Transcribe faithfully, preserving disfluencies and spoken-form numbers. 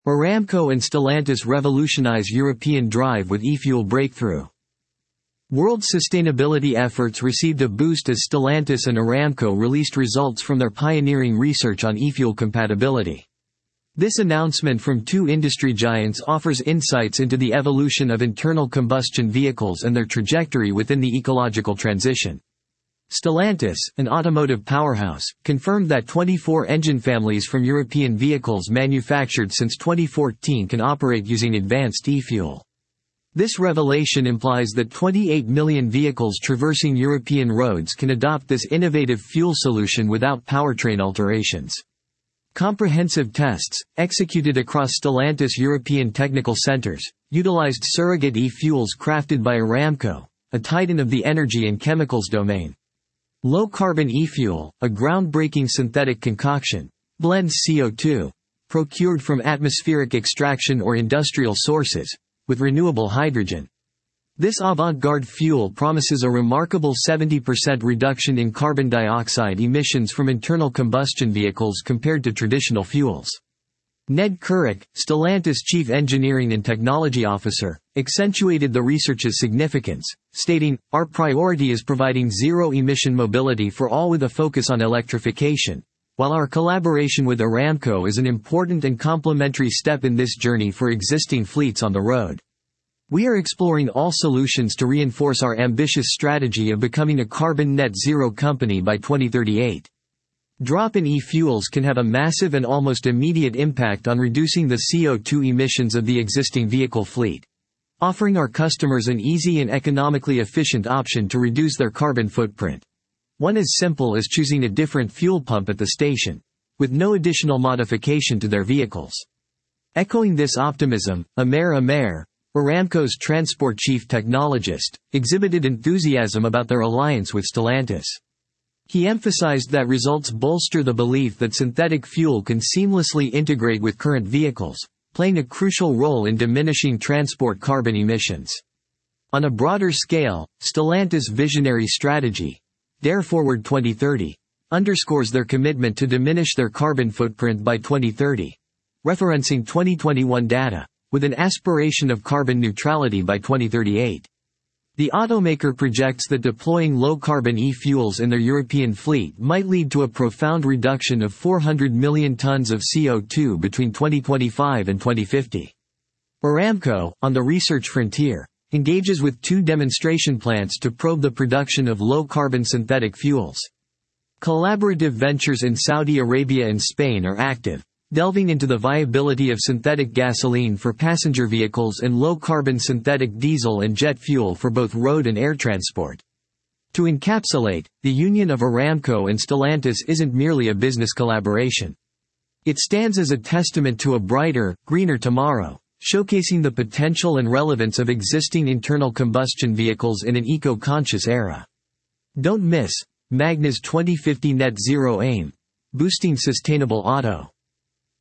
Aramco and Stellantis revolutionize European drive with e-fuel breakthrough. World sustainability efforts received a boost as Stellantis and Aramco released results from their pioneering research on e-fuel compatibility. This announcement from two industry giants offers insights into the evolution of internal combustion vehicles and their trajectory within the ecological transition. Stellantis, an automotive powerhouse, confirmed that twenty-four engine families from European vehicles manufactured since twenty fourteen can operate using advanced e-fuel. This revelation implies that twenty-eight million vehicles traversing European roads can adopt this innovative fuel solution without powertrain alterations. Comprehensive tests, executed across Stellantis European technical centers, utilized surrogate e-fuels crafted by Aramco, a titan of the energy and chemicals domain. Low-carbon e-fuel, a groundbreaking synthetic concoction, blends C O two, procured from atmospheric extraction or industrial sources, with renewable hydrogen. This avant-garde fuel promises a remarkable seventy percent reduction in carbon dioxide emissions from internal combustion vehicles compared to traditional fuels. Ned Couric, Stellantis Chief Engineering and Technology Officer, accentuated the research's significance, stating, "Our priority is providing zero-emission mobility for all with a focus on electrification, while our collaboration with Aramco is an important and complementary step in this journey for existing fleets on the road. We are exploring all solutions to reinforce our ambitious strategy of becoming a carbon net zero company by twenty thirty-eight. Drop-in e-fuels can have a massive and almost immediate impact on reducing the C O two emissions of the existing vehicle fleet, offering our customers an easy and economically efficient option to reduce their carbon footprint. One as simple as choosing a different fuel pump at the station, with no additional modification to their vehicles." Echoing this optimism, Amer Amer, Aramco's transport chief technologist, exhibited enthusiasm about their alliance with Stellantis. He emphasized that results bolster the belief that synthetic fuel can seamlessly integrate with current vehicles, playing a crucial role in diminishing transport carbon emissions. On a broader scale, Stellantis' visionary strategy, Dare Forward twenty thirty, underscores their commitment to diminish their carbon footprint by twenty thirty, referencing twenty twenty-one data, with an aspiration of carbon neutrality by twenty thirty-eight. The automaker projects that deploying low-carbon e-fuels in their European fleet might lead to a profound reduction of four hundred million tons of C O two between twenty twenty-five and twenty fifty. Aramco, on the research frontier, engages with two demonstration plants to probe the production of low-carbon synthetic fuels. Collaborative ventures in Saudi Arabia and Spain are active, delving into the viability of synthetic gasoline for passenger vehicles and low-carbon synthetic diesel and jet fuel for both road and air transport. To encapsulate, the union of Aramco and Stellantis isn't merely a business collaboration. It stands as a testament to a brighter, greener tomorrow, showcasing the potential and relevance of existing internal combustion vehicles in an eco-conscious era. Don't miss Magna's twenty fifty net zero aim, boosting sustainable auto.